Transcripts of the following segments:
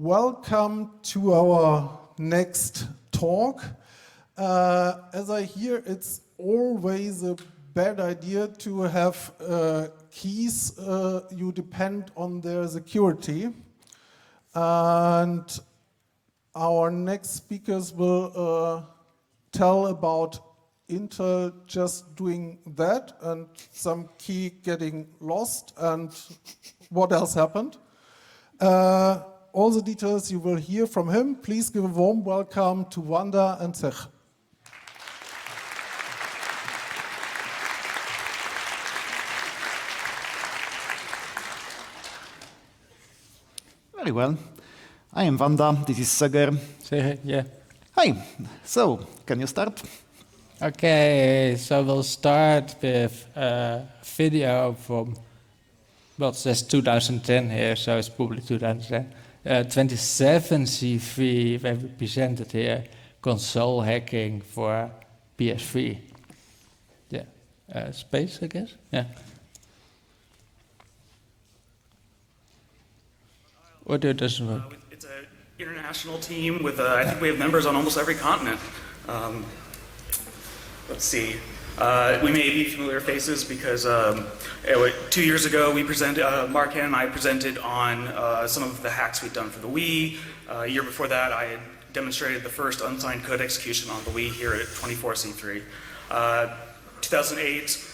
welcome to our next talk. As I hear, it's always a bad idea to have keys. You depend on their security. And our next speakers will tell about Intel just doing that and some key getting lost and what else happened. All the details you will hear from him. Please give a warm welcome to Wanda and Zech. Very well. I am Wanda, this is Sagar. Say yeah. Hi, so can you start? Okay, so we'll start with a video from, well, it says 2010 here, so it's probably 2010. 27 CV where we presented here console hacking for PS3. Yeah, space, I guess. Yeah. Or it doesn't work. It's an international team with, I think we have members on almost every continent. Let's see. We may be familiar faces because 2 years ago we presented, Mark and I presented on some of the hacks we'd done for the Wii. A year before that I had demonstrated the first unsigned code execution on the Wii here at 24C3. 2008,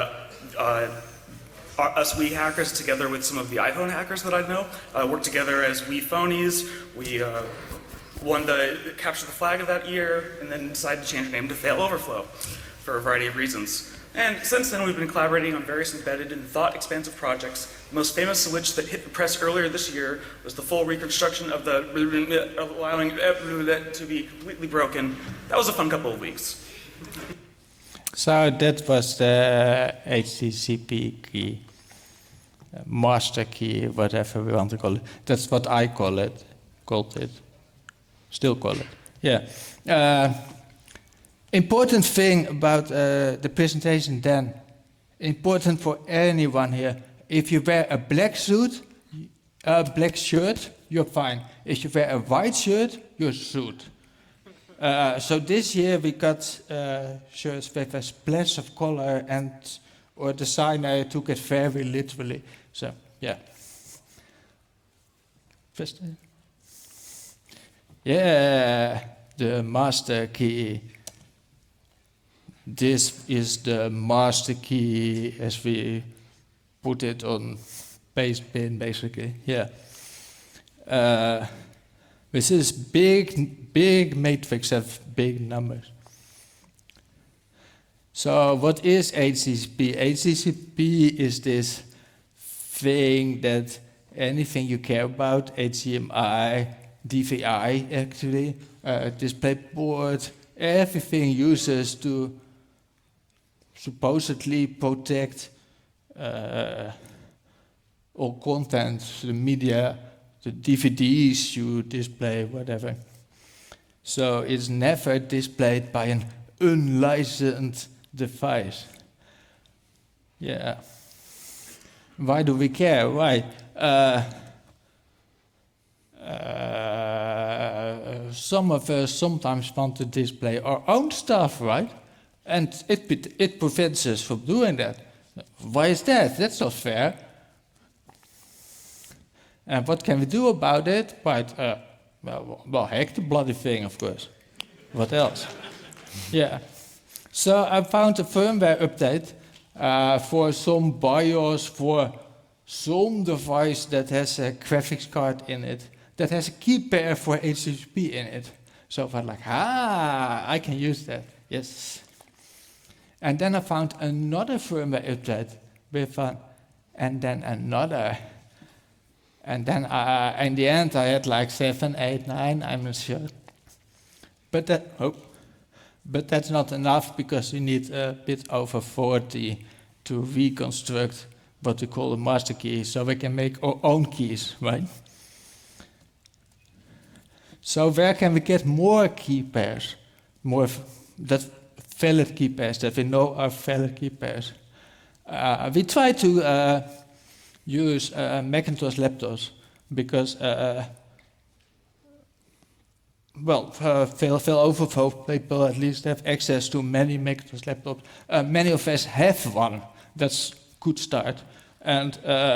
us Wii hackers together with some of the iPhone hackers that I know worked together as Wii phonies. We won the capture the flag of that year and then decided to change the name to Fail Overflow for a variety of reasons. And since then we've been collaborating on various embedded and thought-expansive projects, the most famous of which that hit the press earlier this year was the full reconstruction of the allowing to be completely broken. That was a fun couple of weeks. So that was the HTTP key, master key, whatever we want to call it. That's what I called it. Still call it. Yeah. Important thing about the presentation then, important for anyone here, if you wear a black suit, black shirt, you're fine. If you wear a white shirt, you're sued. So this year we got shirts with a splash of color and our designer took it very literally. So, yeah. First, yeah, the master key. This is the master key as we put it on base pin, basically. Yeah. This is big matrix of big numbers. So what is HTTP? HTTP is this thing that anything you care about, HDMI, DVI actually, DisplayPort, everything uses to supposedly protect all content, the media, the DVDs you display, whatever. So it's never displayed by an unlicensed device. Yeah. Why do we care? Why? Some of us sometimes want to display our own stuff, right? And it prevents us from doing that. Why is that? That's not fair. And what can we do about it? Right, well, hack the bloody thing, of course. What else? Yeah. So I found a firmware update for some BIOS for some device that has a graphics card in it, that has a key pair for HTTP in it. So I was like, I can use that. Yes. And then I found another firmware update with and then another. And then in the end, I had like 7, 8, 9, I'm not sure. But that's not enough because you need a bit over 40 to reconstruct what we call a master key, so we can make our own keys, right? So where can we get more key pairs? More that valid key pairs that we know are valid key pairs. We try to use Macintosh laptops because failover people at least have access to many Macintosh laptops. Many of us have one. That's good start. And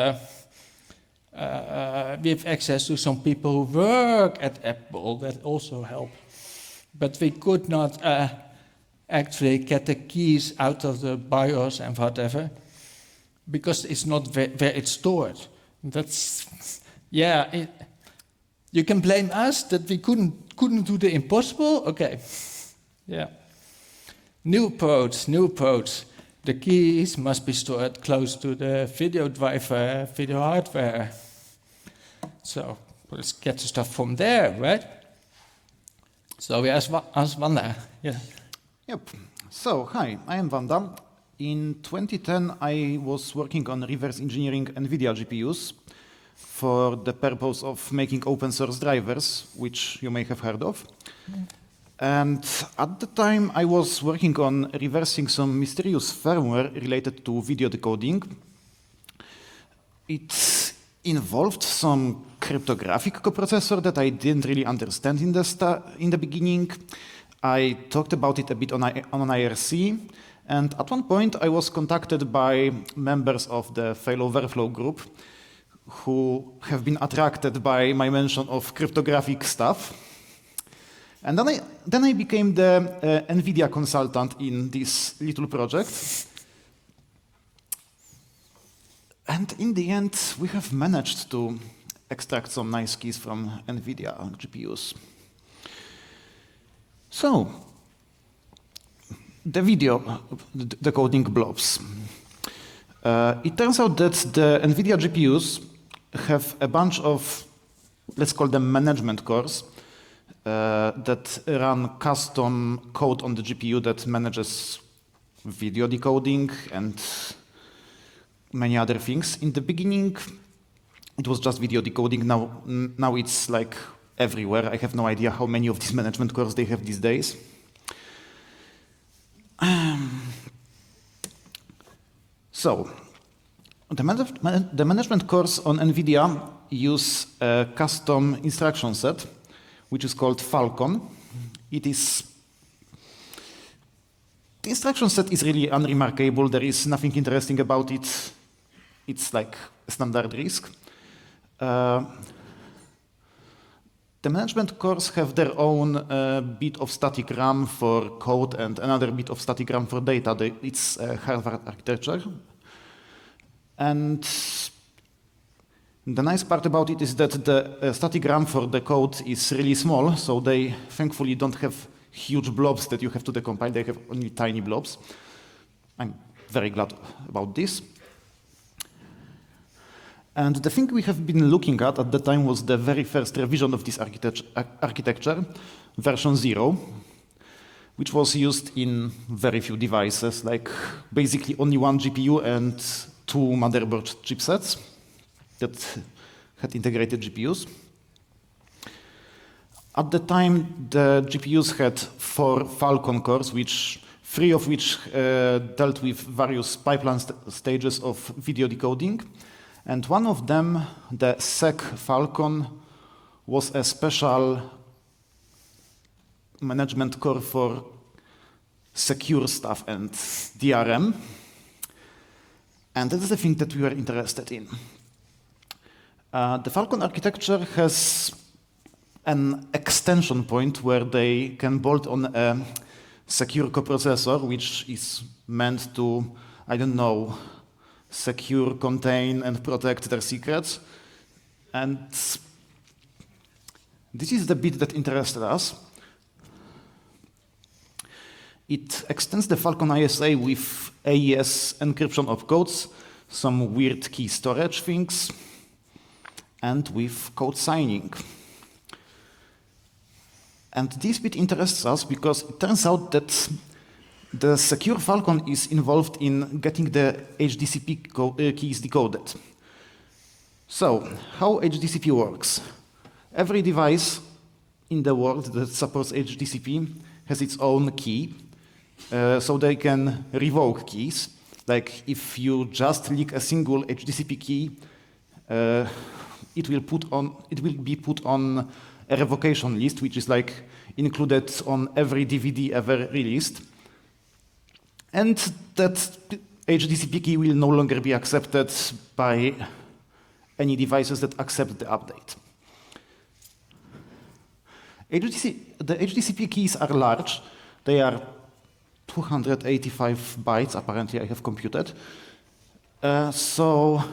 we have access to some people who work at Apple that also help. But we could not actually get the keys out of the BIOS and whatever, because it's not where it's stored. That's, yeah, you can blame us that we couldn't do the impossible. Okay, yeah. New approach. The keys must be stored close to the video driver, video hardware. So let's get the stuff from there, right? So we ask Wanda. Yeah. Yep. So, hi, I am Wanda. In 2010, I was working on reverse engineering NVIDIA GPUs for the purpose of making open source drivers, which you may have heard of. And at the time, I was working on reversing some mysterious firmware related to video decoding. It involved some cryptographic coprocessor that I didn't really understand in the beginning. I talked about it a bit on IRC, and at one point I was contacted by members of the Failoverflow group who have been attracted by my mention of cryptographic stuff. And then I became the NVIDIA consultant in this little project. And in the end, we have managed to extract some nice keys from NVIDIA GPUs. So, the video decoding blobs. It turns out that the NVIDIA GPUs have a bunch of, let's call them management cores, that run custom code on the GPU that manages video decoding and many other things. In the beginning, it was just video decoding. Now it's like everywhere. I have no idea how many of these management cores they have these days. So, the management cores on NVIDIA use a custom instruction set, which is called Falcon. The instruction set is really unremarkable. There is nothing interesting about it. It's like a standard RISC. The management cores have their own bit of static RAM for code and another bit of static RAM for data. It's a Harvard architecture. And the nice part about it is that the static RAM for the code is really small, so they thankfully don't have huge blobs that you have to decompile. They have only tiny blobs. I'm very glad about this. And the thing we have been looking at the time was the very first revision of this architecture, version 0, which was used in very few devices, like basically only one GPU and 2 motherboard chipsets that had integrated GPUs. At the time, the GPUs had 4 Falcon cores, 3 of which dealt with various pipeline stages of video decoding. And one of them, the SEC Falcon, was a special management core for secure stuff and DRM. And that is the thing that we were interested in. The Falcon architecture has an extension point where they can bolt on a secure coprocessor, which is meant to, I don't know, secure, contain, and protect their secrets. And this is the bit that interested us. It extends the Falcon ISA with AES encryption opcodes, some weird key storage things, and with code signing. And this bit interests us because it turns out that the secure Falcon is involved in getting the HDCP keys decoded. So, how HDCP works? Every device in the world that supports HDCP has its own key, so they can revoke keys. Like if you just leak a single HDCP key, it will be put on a revocation list, which is like included on every DVD ever released, and that HDCP key will no longer be accepted by any devices that accept the update. The HDCP keys are large. They are 285 bytes, apparently I have computed. So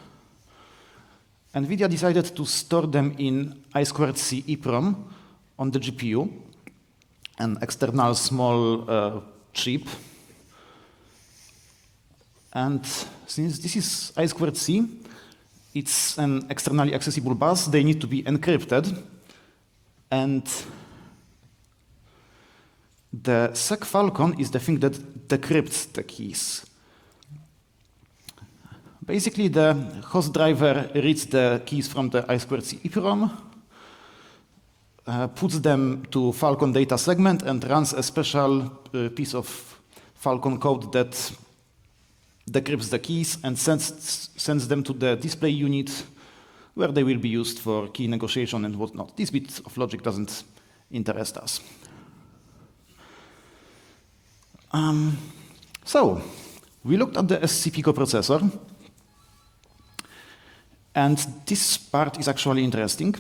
NVIDIA decided to store them in I2C EEPROM on the GPU, an external small chip. And since this is I2C, it's an externally accessible bus, they need to be encrypted. And the SecFalcon is the thing that decrypts the keys. Basically, the host driver reads the keys from the I2C EEPROM, puts them to Falcon data segment, and runs a special piece of Falcon code that decrypts the keys and sends them to the display unit, where they will be used for key negotiation and whatnot. This bit of logic doesn't interest us. So, we looked at the SCP coprocessor, and this part is actually interesting.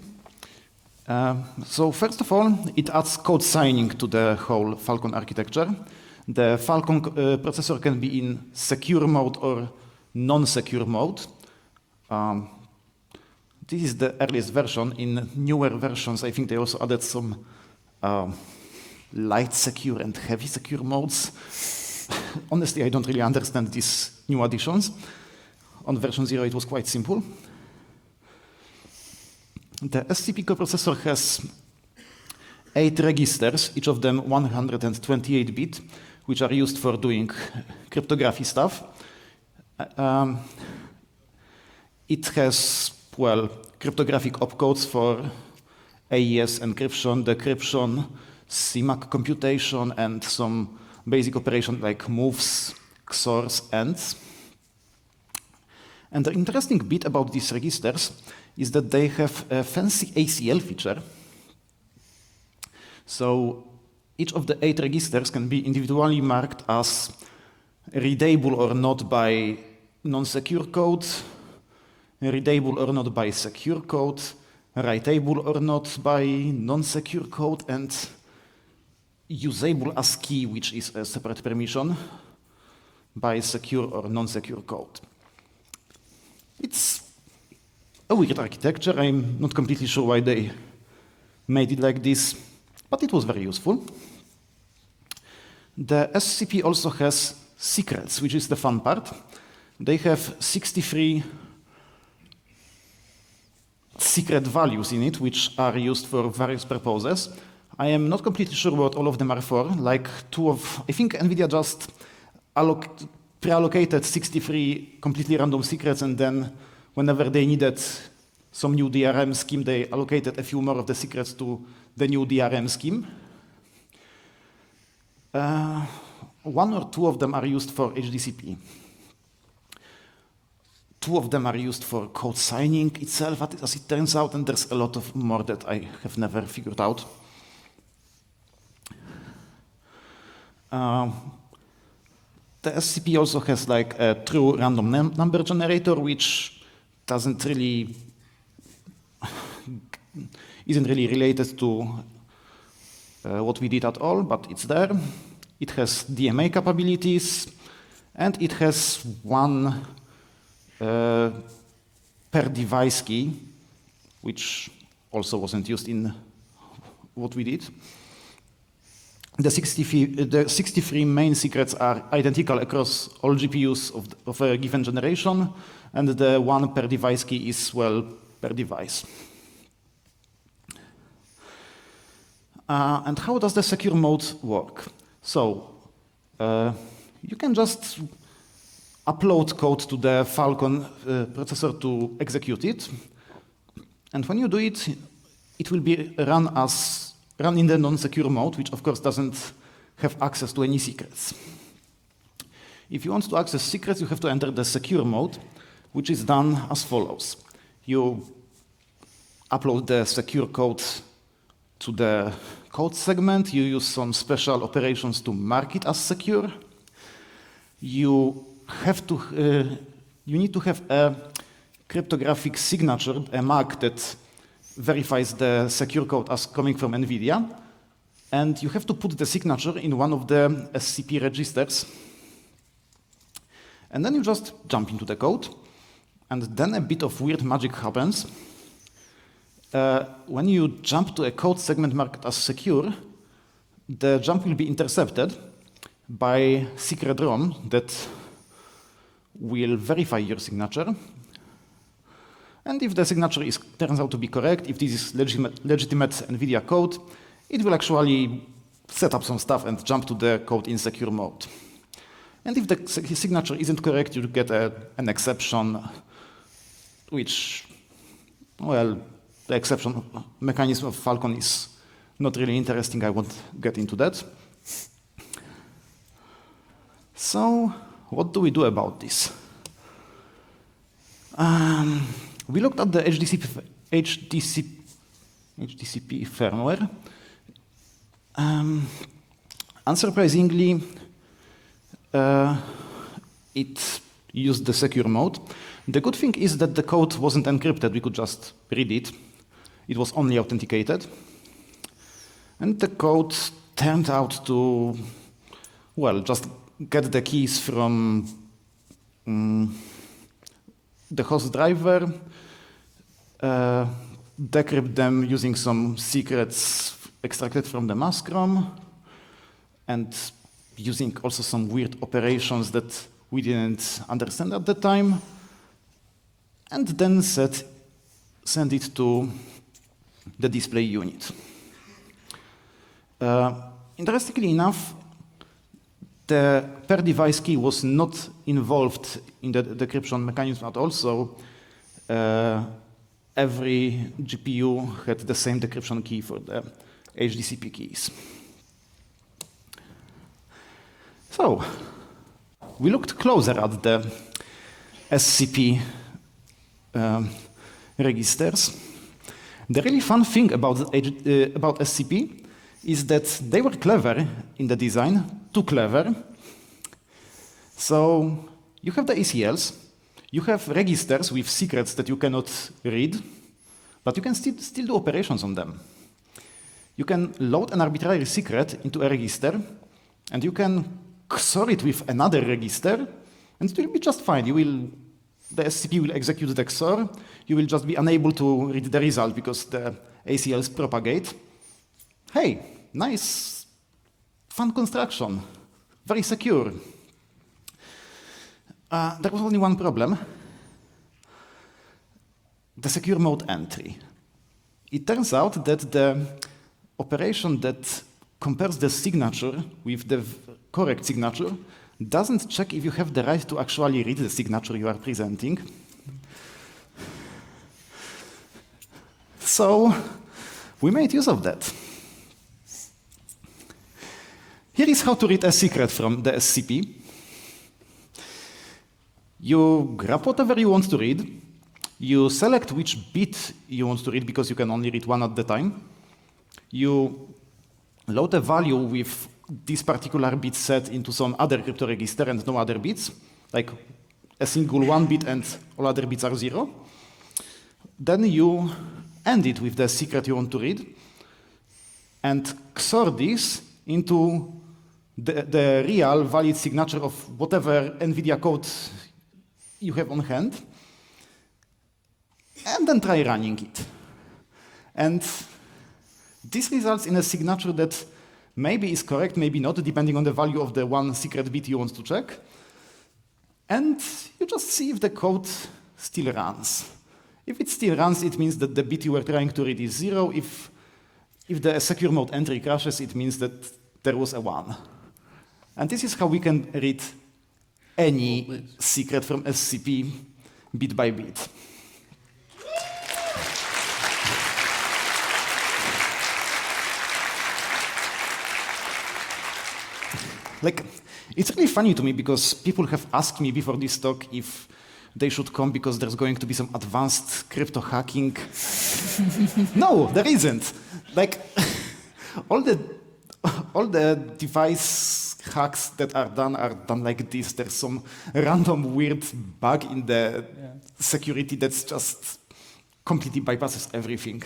So first of all, it adds code signing to the whole Falcon architecture. The Falcon processor can be in secure mode or non-secure mode. This is the earliest version. In newer versions, I think they also added some light secure and heavy secure modes. Honestly, I don't really understand these new additions. On version 0, it was quite simple. The SCP coprocessor has 8 registers, each of them 128-bit, which are used for doing cryptography stuff. It has, well, cryptographic opcodes for AES encryption, decryption, CMAC computation, and some basic operations like moves, XORs, ANDs. And the interesting bit about these registers is that they have a fancy ACL feature. So each of the 8 registers can be individually marked as readable or not by non-secure code, readable or not by secure code, writable or not by non-secure code, and usable as key, which is a separate permission, by secure or non-secure code. It's a weird architecture. I'm not completely sure why they made it like this, but it was very useful. The SCP also has secrets, which is the fun part. They have 63 secret values in it, which are used for various purposes. I am not completely sure what all of them are for. Like I think NVIDIA just pre-allocated 63 completely random secrets, and then whenever they needed some new DRM scheme, they allocated a few more of the secrets to the new DRM scheme. 1 or 2 of them are used for HDCP. 2 of them are used for code signing itself, as it turns out, and there's a lot of more that I have never figured out. The SCP also has like a true random number generator, which isn't really related to what we did at all, but it's there. It has DMA capabilities, and it has 1 per device key, which also wasn't used in what we did. The 63 main secrets are identical across all GPUs of a given generation, and the 1 per device key is, well, per device. And how does the secure mode work? So, you can just upload code to the Falcon processor to execute it. And when you do it, it will be run in the non-secure mode, which of course doesn't have access to any secrets. If you want to access secrets, you have to enter the secure mode, which is done as follows. You upload the secure code to the code segment. You use some special operations to mark it as secure. You need to have a cryptographic signature, a mark that verifies the secure code as coming from NVIDIA. And you have to put the signature in one of the SCP registers. And then you just jump into the code. And then a bit of weird magic happens. When you jump to a code segment marked as secure, the jump will be intercepted by secret ROM that will verify your signature. And if the signature turns out to be correct, if this is legitimate NVIDIA code, it will actually set up some stuff and jump to the code in secure mode. And if the signature isn't correct, you get an exception, which, well, the exception mechanism of Falcon is not really interesting. I won't get into that. So, what do we do about this? We looked at the HDCP firmware. Unsurprisingly, it used the secure mode. The good thing is that the code wasn't encrypted. We could just read it. It was only authenticated. And the code turned out to, well, just get the keys from the host driver, decrypt them using some secrets extracted from the mask ROM, and using also some weird operations that we didn't understand at the time, and then send it to the display unit. Interestingly enough, the per device key was not involved in the decryption mechanism at all, so every GPU had the same decryption key for the HDCP keys. So, we looked closer at the SCP registers. The really fun thing about SCP is that they were clever in the design, too clever. So you have the ACLs, you have registers with secrets that you cannot read, but you can still do operations on them. You can load an arbitrary secret into a register, and you can XOR it with another register, and it will be just fine. The SCP will execute the XOR. You will just be unable to read the result because the ACLs propagate. Hey, nice, fun construction, very secure. There was only one problem. The secure mode entry. It turns out that the operation that compares the signature with the correct signature doesn't check if you have the right to actually read the signature you are presenting. So we made use of that. Here is how to read a secret from the SCP. You grab whatever you want to read. You select which bit you want to read because you can only read one at a time. You load a value with this particular bit set into some other crypto register and no other bits, like a single 1 bit and all other bits are 0. Then you end it with the secret you want to read and XOR this into the real valid signature of whatever NVIDIA code you have on hand, and then try running it. And this results in a signature that maybe is correct, maybe not, depending on the value of the one secret bit you want to check. And you just see if the code still runs. If it still runs, it means that the bit you were trying to read is 0. If the secure mode entry crashes, it means that there was a 1. And this is how we can read any secret from SCP bit by bit. Like, it's really funny to me because people have asked me before this talk if they should come because there's going to be some advanced crypto hacking. No, there isn't. Like all the device hacks that are done like this. There's some random weird bug in the security that's just completely bypasses everything.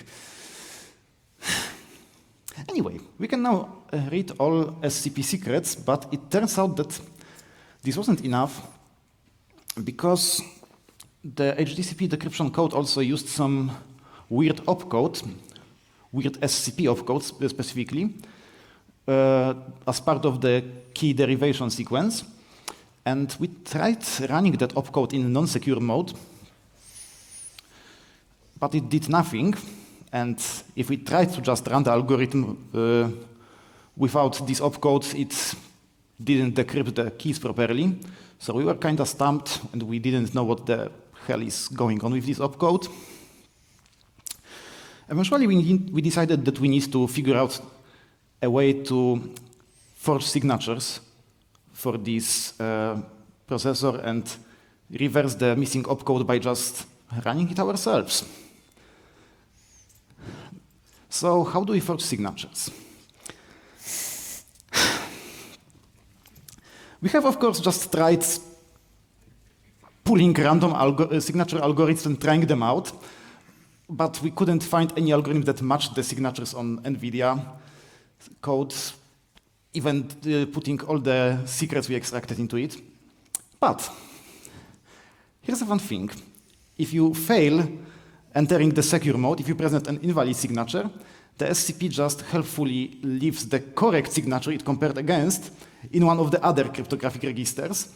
Anyway, we can now read all SCP secrets, but it turns out that this wasn't enough because the HDCP decryption code also used some weird opcode, weird SCP opcodes specifically, as part of the key derivation sequence. And we tried running that opcode in non-secure mode, but it did nothing. And if we tried to just run the algorithm without this opcode, it didn't decrypt the keys properly. So we were kind of stumped, and we didn't know what the hell is going on with this opcode. Eventually, we decided that we need to figure out a way to forge signatures for this processor and reverse the missing opcode by just running it ourselves. So how do we forge signatures? We have, of course, just tried pulling random signature algorithms and trying them out, but we couldn't find any algorithm that matched the signatures on NVIDIA code, even putting all the secrets we extracted into it. But here's a fun thing. If you fail entering the secure mode, if you present an invalid signature, the SCP just helpfully leaves the correct signature it compared against in one of the other cryptographic registers.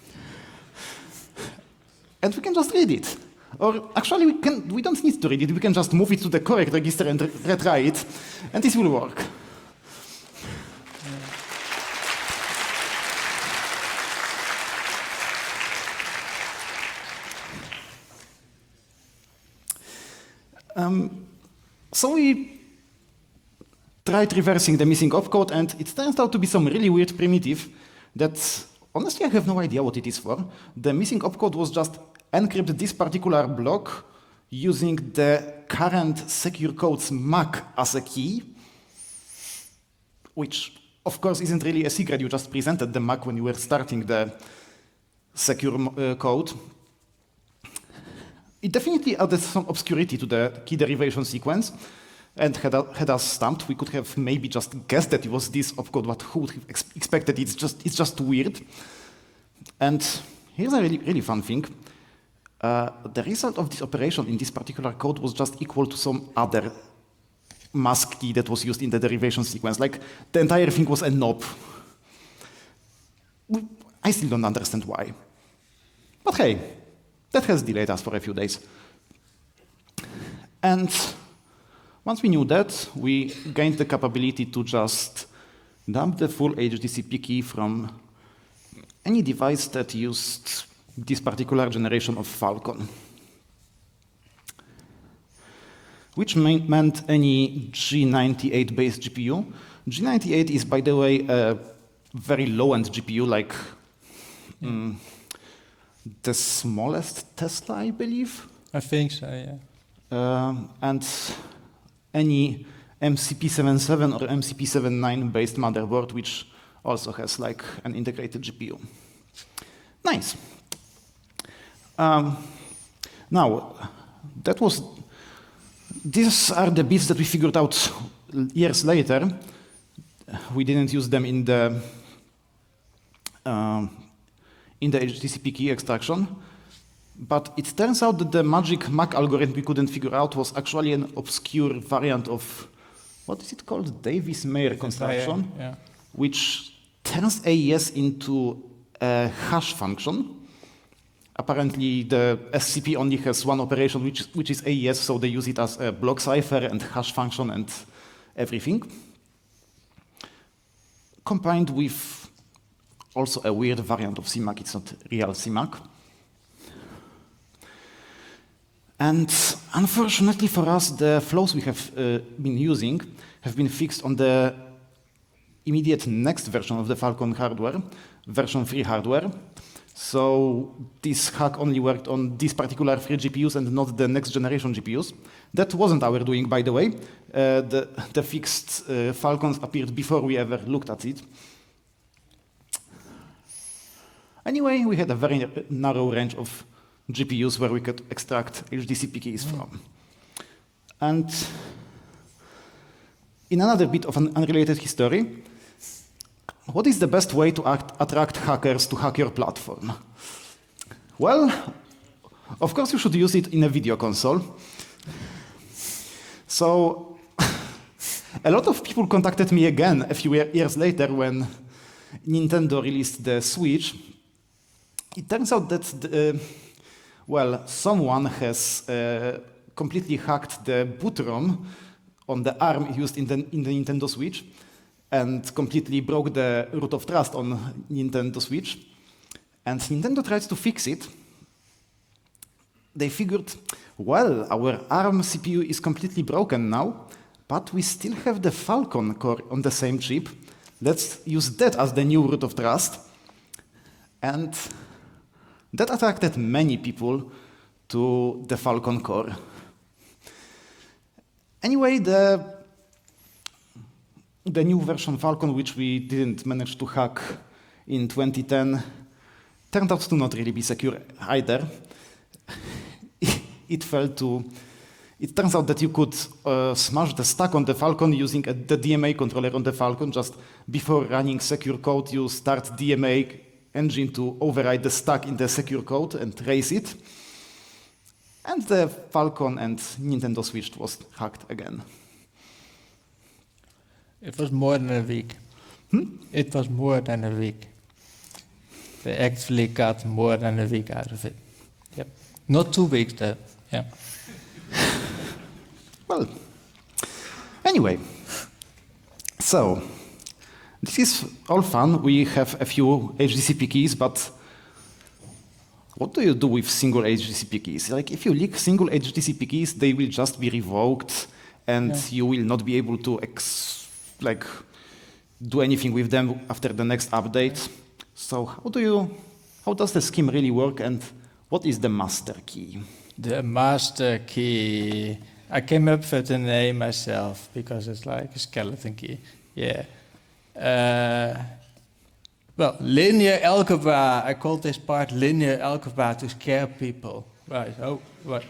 And we can just read it. Or actually, we don't need to read it. We can just move it to the correct register and retry it, and this will work. So we tried reversing the missing opcode, and it turns out to be some really weird primitive that, honestly, I have no idea what it is for. The missing opcode was just encrypt this particular block using the current secure code's MAC as a key, which, of course, isn't really a secret. You just presented the MAC when you were starting the secure code. It definitely added some obscurity to the key derivation sequence and had us stumped. We could have maybe just guessed that it was this opcode, but who would have expected it? It's just weird. And here's a really fun thing. The result of this operation in this particular code was just equal to some other mask key that was used in the derivation sequence. Like, the entire thing was a knob. I still don't understand why. But hey, that has delayed us for a few days. And once we knew that, we gained the capability to just dump the full HDCP key from any device that used this particular generation of Falcon, which meant any G98-based GPU. G98 is, by the way, a very low-end GPU, like the smallest Tesla, I believe. I think so, yeah. And any MCP77 or MCP79 based motherboard, which also has like an integrated GPU. Nice. Now, these are the bits that we figured out years later. We didn't use them in the HTTP key extraction, but it turns out that the magic MAC algorithm we couldn't figure out was actually an obscure variant of, what is it called? Davis-Mayer construction, Yeah. which turns AES into a hash function. Apparently, the SCP only has one operation, which is AES, so they use it as a block cipher and hash function and everything, combined with also a weird variant of CMAC. It's not real CMAC. And unfortunately for us, the flows we have been using have been fixed on the immediate next version of the Falcon hardware, version 3 hardware. So this hack only worked on these particular 3 GPUs and not the next generation GPUs. That wasn't our doing, by the way. The fixed Falcons appeared before we ever looked at it. Anyway, we had a very narrow range of GPUs where we could extract HDCP keys from. And in another bit of an unrelated history, what is the best way to attract hackers to hack your platform? Well, of course you should use it in a video console. So a lot of people contacted me again a few years later when Nintendo released the Switch. It turns out that, someone has completely hacked the boot ROM on the ARM used in the Nintendo Switch and completely broke the root of trust on Nintendo Switch. And Nintendo tried to fix it. They figured, well, our ARM CPU is completely broken now, but we still have the Falcon core on the same chip. Let's use that as the new root of trust. And that attracted many people to the Falcon core. Anyway, the new version Falcon, which we didn't manage to hack in 2010, turned out to not really be secure either. It turns out that you could smash the stack on the Falcon using the DMA controller on the Falcon. Just before running secure code, you start DMA engine to override the stack in the secure code and trace it. And the Falcon and Nintendo Switch was hacked again. It was more than a week. It was more than a week. They actually got more than a week out of it. Yep. Not 2 weeks though. Yeah. Well, anyway, so this is all fun. We have a few HDCP keys, but what do you do with single HDCP keys? Like, if you leak single HDCP keys, they will just be revoked, and you will not be able to do anything with them after the next update. So how does the scheme really work, and what is the master key? The master key. I came up with the name myself because it's like a skeleton key. Yeah. Linear algebra. I called this part linear algebra to scare people. Right. Oh, what?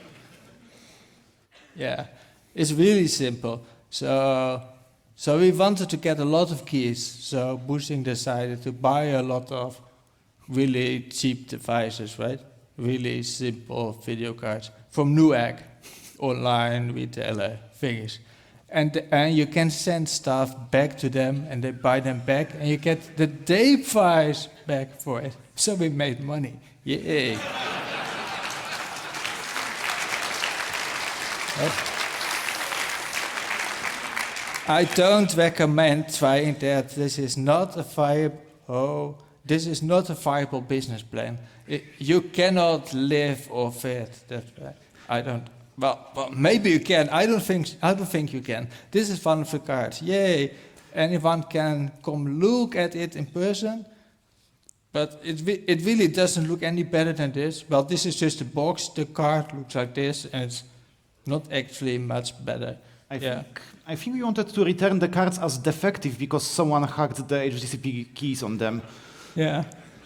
Yeah. It's really simple. So we wanted to get a lot of keys. So Bushing decided to buy a lot of really cheap devices, right? Really simple video cards from Newegg, online retailer thingies. And you can send stuff back to them and they buy them back and you get the day price back for it. So we made money. Yay. I don't recommend trying that. This is not a viable business plan. You cannot live off it. That's right. I don't. Well, maybe you can. I don't think you can. This is one of the cards. Yay! Anyone can come look at it in person, but it really doesn't look any better than this. Well, this is just a box. The card looks like this, and it's not actually much better. I think we wanted to return the cards as defective because someone hacked the HDCP keys on them. Yeah.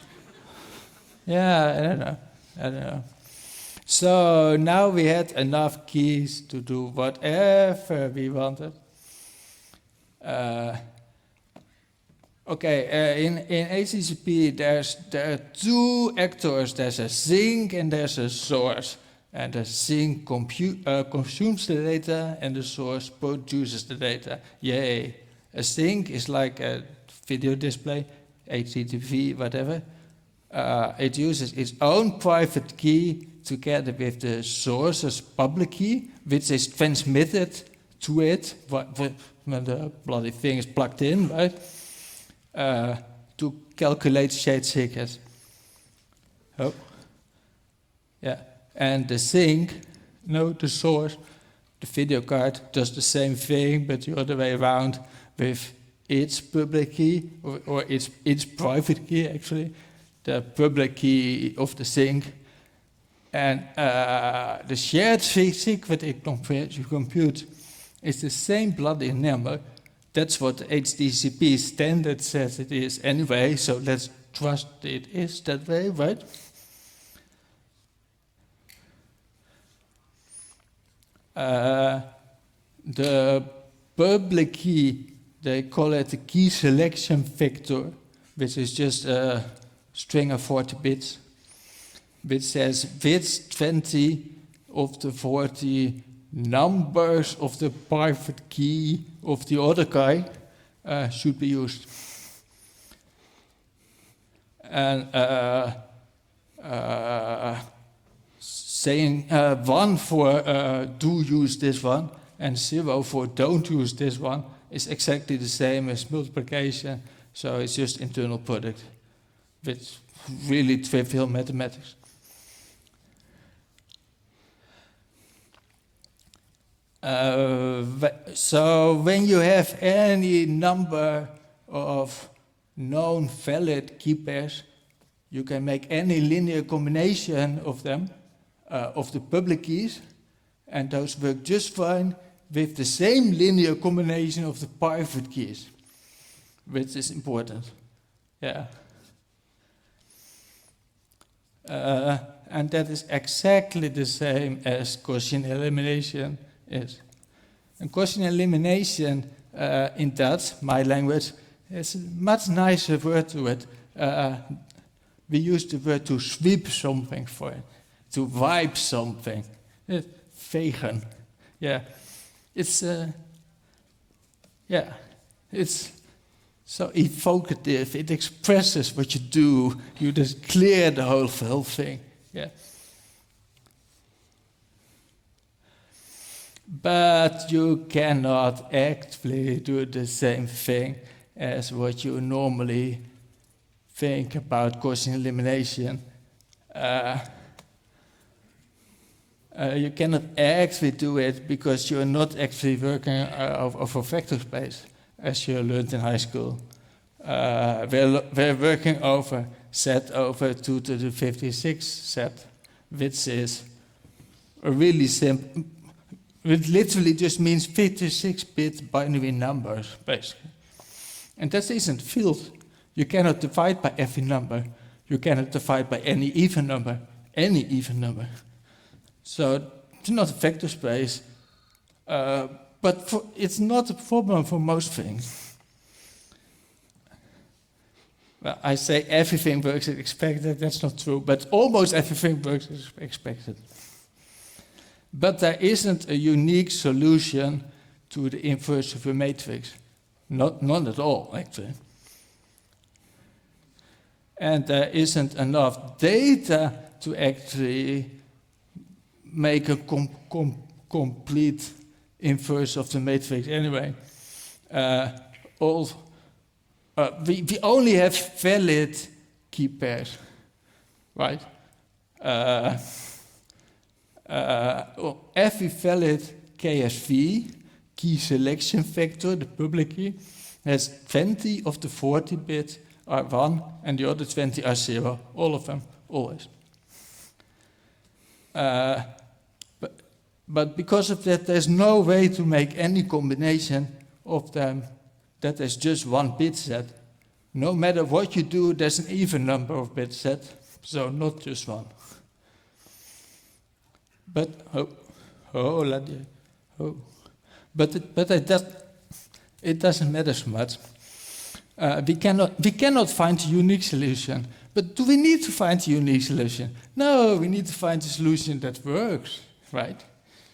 Yeah, I don't know. So now we had enough keys to do whatever we wanted. In HDCP there are 2 actors. There's a sink and there's a source. And the sink consumes the data and the source produces the data. Yay. A sink is like a video display, HDTV, whatever. It uses its own private key together with the source's public key, which is transmitted to it when the bloody thing is plugged in, right? To calculate shade secrets. Oh. Yeah. And the sink, the source, the video card does the same thing, but the other way around with its public key or its private key actually. the public key of the sync. And the shared secret in compute is the same bloody number. That's what the HTTP standard says it is anyway, so let's trust it is that way, right? The public key, they call it the key selection vector, which is just a string of 40 bits, which says which 20 of the 40 numbers of the private key of the other guy should be used. And saying 1 for do use this one and 0 for don't use this one is exactly the same as multiplication, so it's just internal product with really trivial mathematics. So when you have any number of known valid key pairs, you can make any linear combination of them, of the public keys, and those work just fine with the same linear combination of the private keys, which is important. Yeah. And that is exactly the same as Gaussian elimination is. And Gaussian elimination in Dutch, my language, is a much nicer word to it. We use the word to sweep something for it, to wipe something. Vegen. Yeah. It's so evocative. It expresses what you do. You just clear the whole thing. Yeah. But you cannot actually do the same thing as what you normally think about Gaussian elimination. You cannot actually do it because you're not actually working over vector space, as you learned in high school. We're working over set over 2 to the 56 set, which is a really simple, it literally just means 56-bit binary numbers, basically. And that isn't filled. You cannot divide by every number. You cannot divide by any even number. So it's not a vector space, but it's not a problem for most things. Well, I say everything works as expected, that's not true, but almost everything works as expected. But there isn't a unique solution to the inverse of a matrix. None at all, actually. And there isn't enough data to actually make a complete inverse of the matrix anyway. We only have valid key pairs, right? Every valid KSV, key selection vector, the public key, has 20 of the 40 bits are 1 and the other 20 are 0. All of them, always. But because of that, there's no way to make any combination of them that is just one bit set. No matter what you do, there's an even number of bits set, so not just one. But it doesn't matter so much. We cannot find a unique solution. But do we need to find a unique solution? No, we need to find a solution that works, right?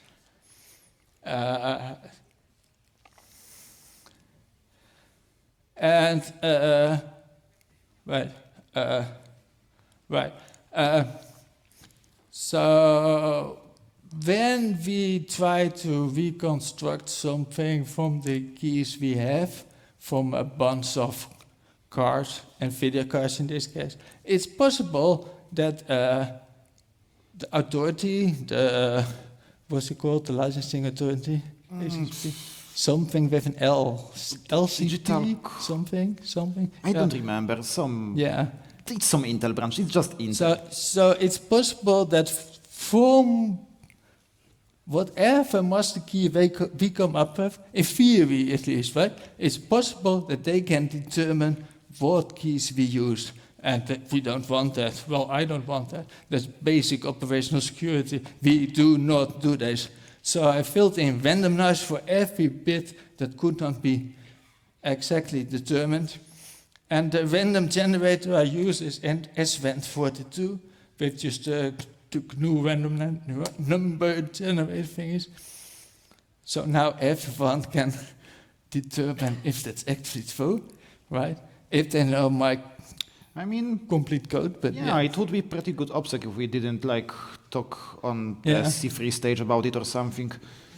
So when we try to reconstruct something from the keys we have, from a bunch of cards, NVIDIA cards in this case, it's possible that the authority, what's it called, the licensing authority, something with an L, LCT, Digital. something. I don't remember. Yeah, It's some Intel branch. It's just Intel. So it's possible that from whatever master key we come up with, in theory at least, right? It's possible that they can determine what keys we use. And that we don't want that. Well, I don't want that. That's basic operational security. We do not do this. So I filled in randomness for every bit that could not be exactly determined. And the random generator I use is SRAND42, which is the GNU random number generator thingies. So now everyone can determine if that's actually true, right? If they know my I mean, complete code, but yeah, it would be pretty good OPSEC if we didn't like talk on the Yeah. C3 stage about it or something.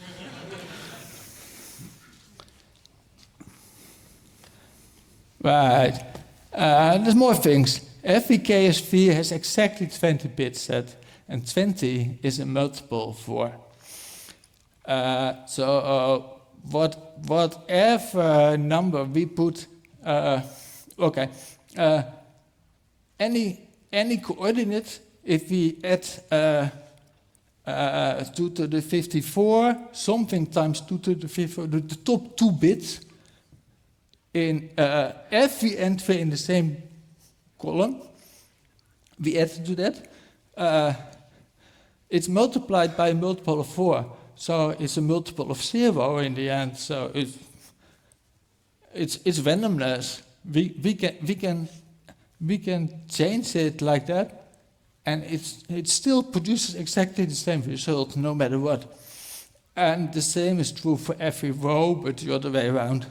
Right. There's more things. Every KSV has exactly 20 bits set, and 20 is a multiple of 4. Whatever number we put, any coordinate, if we add 2 to the 54, something times 2 to the 54, the top 2 bits, in every entry in the same column, we add to that. It's multiplied by a multiple of 4, so it's a multiple of 0 in the end. So it's randomness. We can change it like that, and it still produces exactly the same result, no matter what. And the same is true for every row, but the other way around.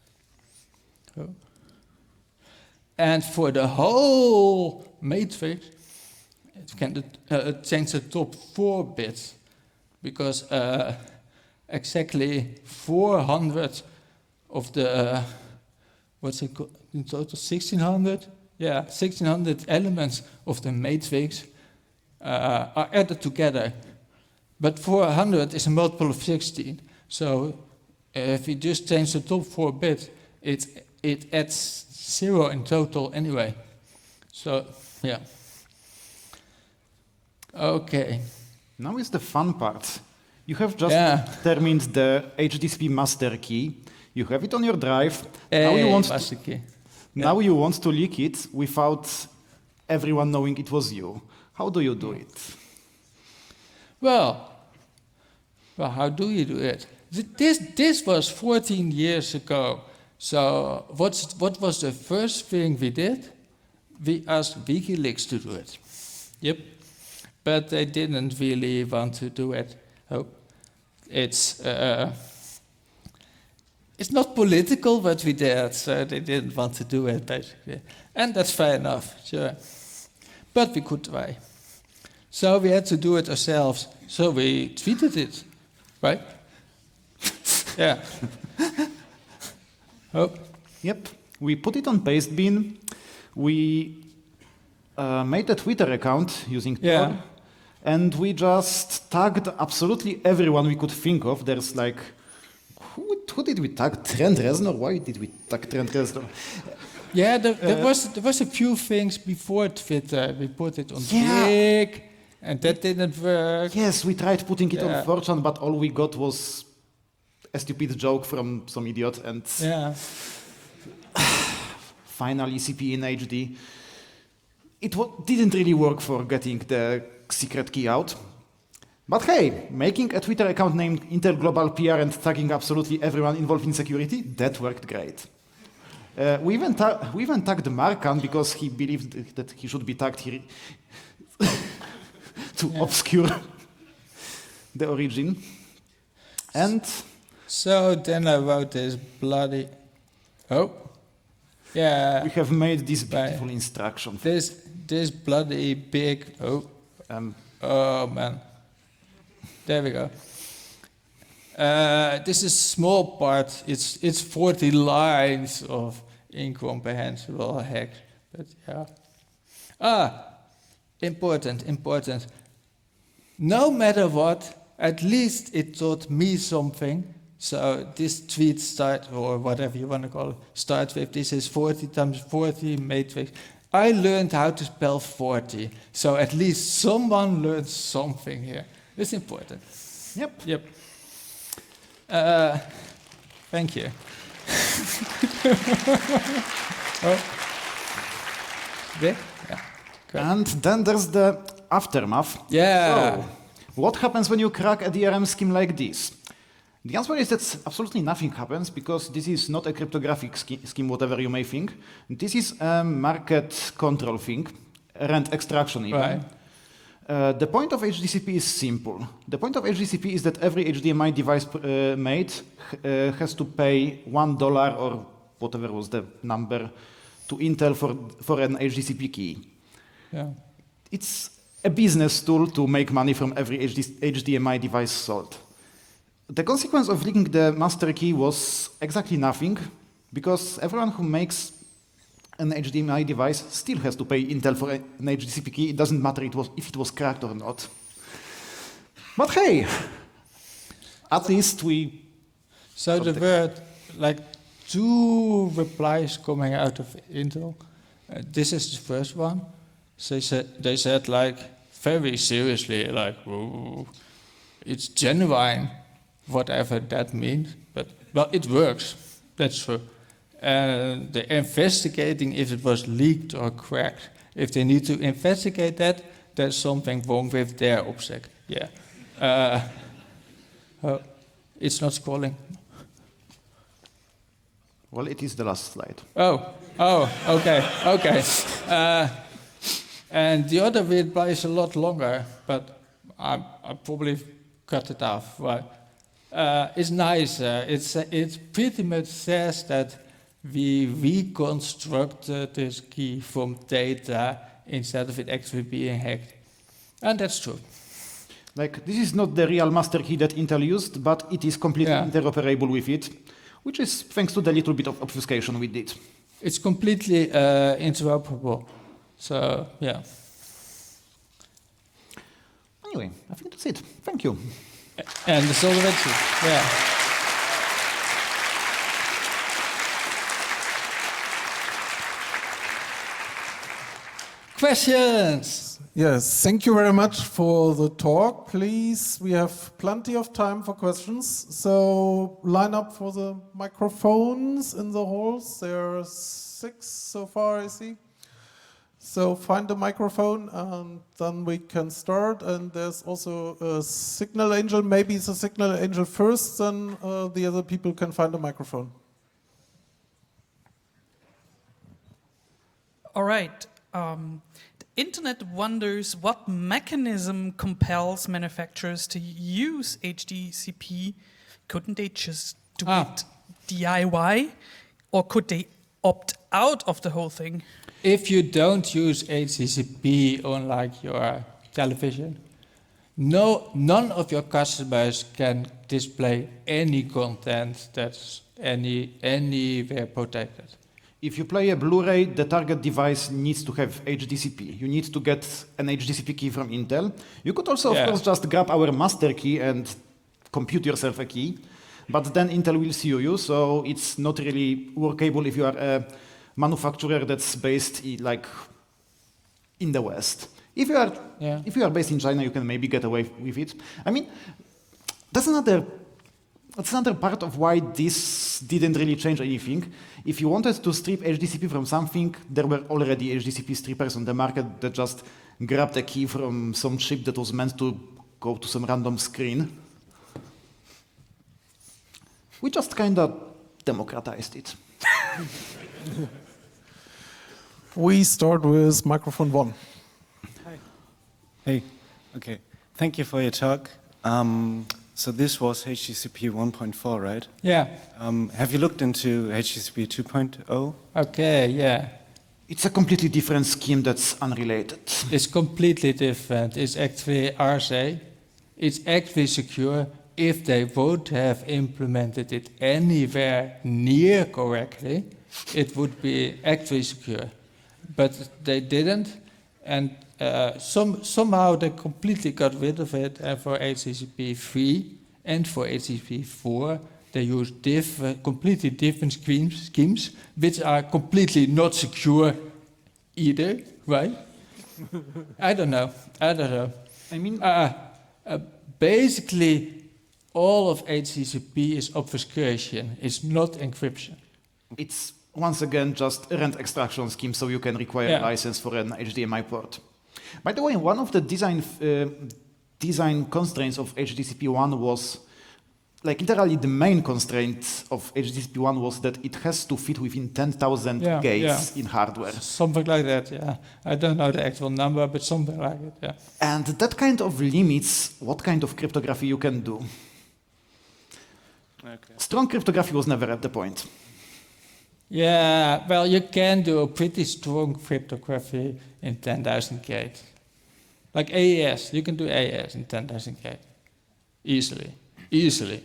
And for the whole matrix, it can change the top 4 bits, because exactly 400 of the, what's it called in total, 1600? Yeah, 1600 elements of the matrix are added together. But 400 is a multiple of 16. So if we just change the top 4 bits, it adds 0 in total anyway. So, yeah. Okay. Now is the fun part. You have just Yeah. determined the HDCP master key. You have it on your drive. Now you want master key. Now you want to leak it without everyone knowing it was you. How do you do it? Well, how do you do it? This was 14 years ago. So what was the first thing we did? We asked WikiLeaks to do it. Yep. But they didn't really want to do it. Oh, it's not political what we did, so they didn't want to do it, basically. And that's fair enough, sure. But we could try. So we had to do it ourselves. So we tweeted it, right? Yeah. Oh. Yep. We put it on Pastebin. We made a Twitter account using Yeah. Tor, and we just tagged absolutely everyone we could think of. There's like, who did we tag? Trent Reznor? Why did we tag Trent Reznor? Yeah, there was a few things before Twitter. We put it on Yeah. Twig, and that didn't work. Yes, we tried putting it Yeah. on 4chan, but all we got was a stupid joke from some idiot, and Yeah. finally CP in HD. It didn't really work for getting the secret key out. But hey, making a Twitter account named Interglobal PR and tagging absolutely everyone involved in security, that worked great. We even tagged Markan because he believed that he should be tagged here to obscure the origin. And So then I wrote this bloody... Oh. Yeah. we have made this beautiful instruction. This bloody big... Oh. Oh, man. There we go. This is small part. It's 40 lines of incomprehensible heck. But yeah. Important. No matter what, at least it taught me something. So this tweet start, or whatever you want to call it, starts with this is 40 times 40 matrix. I learned how to spell 40, so at least someone learned something here. It's important. Yep. Yep. Thank you. There? Yeah. Great. And then there's the aftermath. Yeah. So, what happens when you crack a DRM scheme like this? The answer is that absolutely nothing happens because this is not a cryptographic scheme, whatever you may think. This is a market control thing, rent extraction even. Right. The point of HDCP is simple. The point of HDCP is that every HDMI device made has to pay $1 or whatever was the number to Intel for an HDCP key. Yeah. It's a business tool to make money from every HDMI device sold. The consequence of leaking the master key was exactly nothing, because everyone who makes an HDMI device still has to pay Intel for an HDCP key. It doesn't matter if it was cracked or not. But hey, at least we... So there were like 2 replies coming out of Intel. This is the first one. So they said like very seriously, like, "Whoa, it's genuine, whatever that means, but well, it works. That's true. And they're investigating if it was leaked or cracked. If they need to investigate that, there's something wrong with their OPSEC. Yeah. It's not scrolling. Well, it is the last slide. Oh, okay. And the other reply is a lot longer, but I probably cut it off. Right. It's nice. It pretty much says that we reconstructed this key from data instead of it actually being hacked. And that's true. Like, this is not the real master key that Intel used, but it is completely interoperable with it, which is thanks to the little bit of obfuscation we did. It's completely interoperable. So, yeah. Anyway, I think that's it. Thank you. And the Solvency, yeah. Questions? Yes, thank you very much for the talk. Please, we have plenty of time for questions. So line up for the microphones in the halls. There are 6 so far, I see. So find a microphone and then we can start. And there's also a signal angel. Maybe it's a signal angel first, then the other people can find a microphone. All right. The internet wonders what mechanism compels manufacturers to use HDCP. Couldn't they just do it DIY? Or could they opt out of the whole thing? If you don't use HDCP on like your television, none of your customers can display any content that's anywhere protected. If you play a Blu-ray, the target device needs to have HDCP. You need to get an HDCP key from Intel. You could also, of course, just grab our master key and compute yourself a key, but then Intel will sue you, so it's not really workable if you are a manufacturer that's based in the West. If you are based in China, you can maybe get away with it. I mean, that's another part of why this didn't really change anything. If you wanted to strip HDCP from something, there were already HDCP strippers on the market that just grabbed a key from some chip that was meant to go to some random screen. We just kind of democratized it. We start with microphone 1. Hi. Hey, okay. Thank you for your talk. So this was HDCP 1.4, right? Yeah. Have you looked into HDCP 2.0? Okay, yeah. It's a completely different scheme that's unrelated. It's completely different. It's actually RSA. It's actually secure. If they would have implemented it anywhere near correctly, it would be actually secure. But they didn't, and somehow they completely got rid of it. And for HDCP 3 and for HDCP 4, they use completely different schemes, which are completely not secure either, right? I don't know. I mean, Basically, all of HTTP is obfuscation. It's not encryption. it's once again just a rent extraction scheme, so you can require Yeah. a license for an HDMI port. By the way, one of the design constraints of HDCP1 was, like literally the main constraint of HDCP1 was that it has to fit within 10,000 Yeah, gates in hardware. Something like that, yeah. I don't know the actual number, but something like it, yeah. And that kind of limits what kind of cryptography you can do. Okay. Strong cryptography was never at the point. Yeah, well, you can do a pretty strong cryptography in 10,000 gates. Like AES, you can do AES in 10,000 gates. Easily.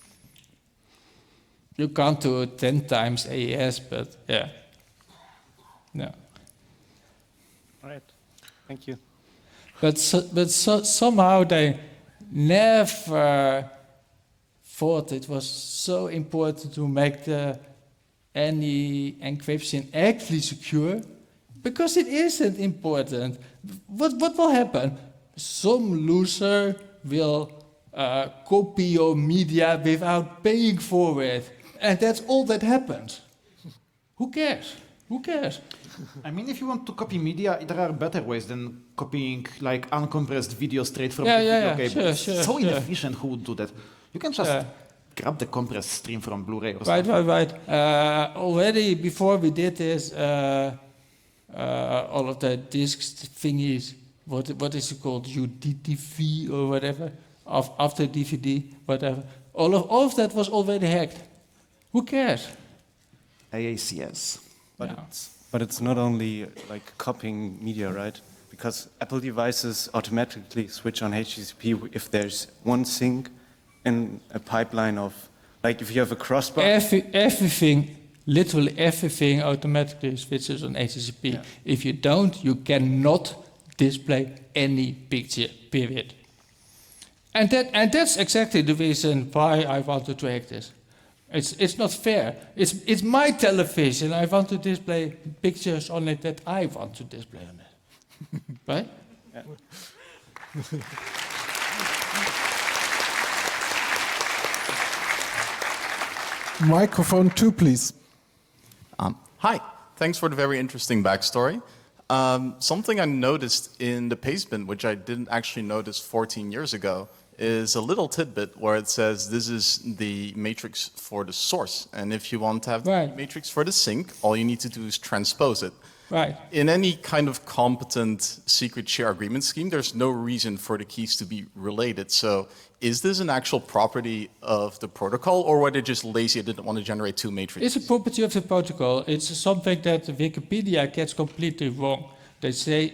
You can't do 10 times AES, but yeah. No. All right. Thank you. But somehow they never thought it was so important to make any encryption actually secure, because it isn't important. What will happen? Some loser will copy your media without paying for it, and that's all that happens. Who cares? I mean, if you want to copy media, there are better ways than copying like uncompressed video straight from the video cable. Sure, so inefficient, who would do that? You can just grab the compressed stream from Blu-ray or something. Right. Already before we did this, all of the discs thingies, what is it called, UDTV or whatever, after DVD, whatever. All of that was already hacked. Who cares? AACS. But it's not only like copying media, right? Because Apple devices automatically switch on HTTP if there's one sync in a pipeline of, like if you have a crossbar. Everything, literally everything automatically switches on HTTP. Yeah. If you don't, you cannot display any picture, period. And that's exactly the reason why I wanted to hack this. It's not fair. It's my television. I want to display pictures on it that I want to display on it. Right? Yeah. Microphone 2, please. Hi, thanks for the very interesting backstory. Something I noticed in the pastebin, which I didn't actually notice 14 years ago, is a little tidbit where it says this is the matrix for the source. And if you want to have the matrix for the sink, all you need to do is transpose it. Right. In any kind of competent secret share agreement scheme, there's no reason for the keys to be related. So is this an actual property of the protocol, or were they just lazy and didn't want to generate two matrices? It's a property of the protocol. It's something that Wikipedia gets completely wrong. They say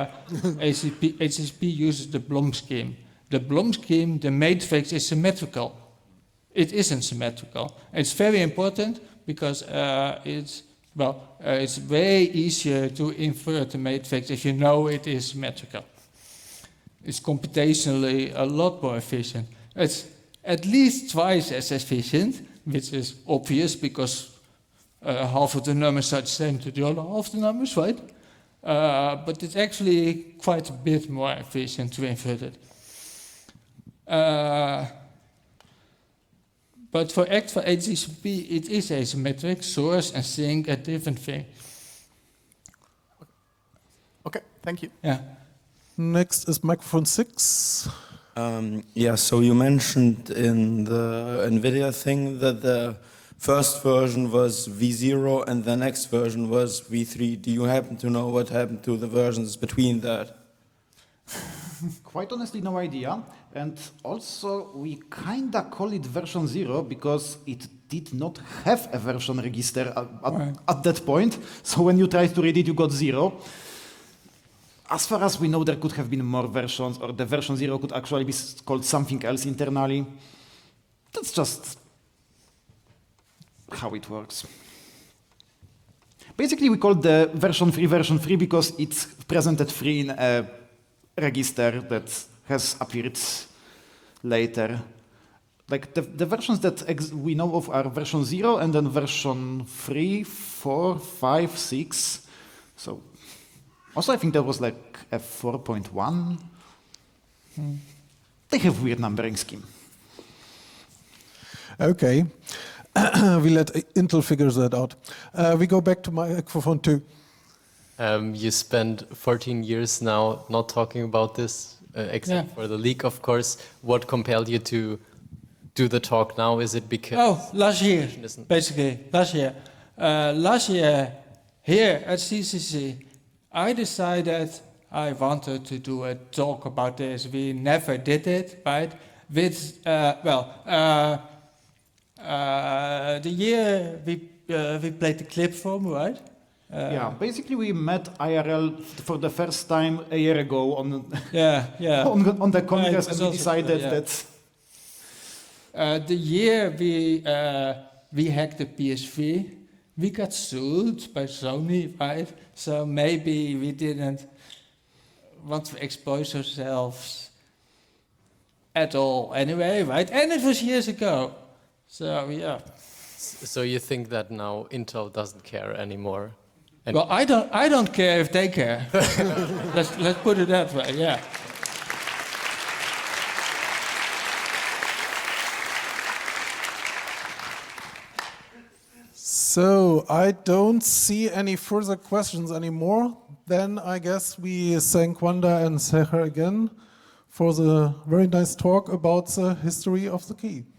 HTTP uses the Blom scheme. The Blom scheme, the matrix is symmetrical. It isn't symmetrical. It's very important because it's way easier to invert the matrix if you know it is symmetrical. It's computationally a lot more efficient. It's at least twice as efficient, which is obvious because half of the numbers are the same to the other half of the numbers, right? But it's actually quite a bit more efficient to invert it. But for HTTP, it is asymmetric. Source and sink a different thing. Okay, thank you. Yeah. Next is microphone 6. Yeah, so you mentioned in the NVIDIA thing that the first version was V0 and the next version was V3. Do you happen to know what happened to the versions between that? Quite honestly, no idea. And also, we kinda call it version 0 because it did not have a version register at that point. So when you tried to read it, you got 0. As far as we know, there could have been more versions, or the version 0 could actually be called something else internally. That's just how it works. Basically, we call the version 3 because it's presented free in a register that has appeared later. Like the versions that we know of are version 0 and then version 3, 4, 5, 6. So Also, I think there was like a 4.1. They have weird numbering scheme. Okay. We let Intel figure that out. We go back to microphone 2. You spent 14 years now not talking about this, except for the leak, of course. What compelled you to do the talk now? Is it because... Oh, last year, basically, last year. Last year, here at CCC, I decided I wanted to do a talk about this. We never did it, right? With, the year we played the clip from, right? Yeah, basically we met IRL for the first time a year ago on on the Congress, and we decided that the year we hacked the PS3, we got sued by Sony, right? So maybe we didn't want to expose ourselves at all anyway, right? And it was years ago. So yeah. So you think that now Intel doesn't care anymore? And Well, I don't care if they care. let's put it that way, yeah. So I don't see any further questions anymore. Then I guess we thank Wanda and Seher again for the very nice talk about the history of the key.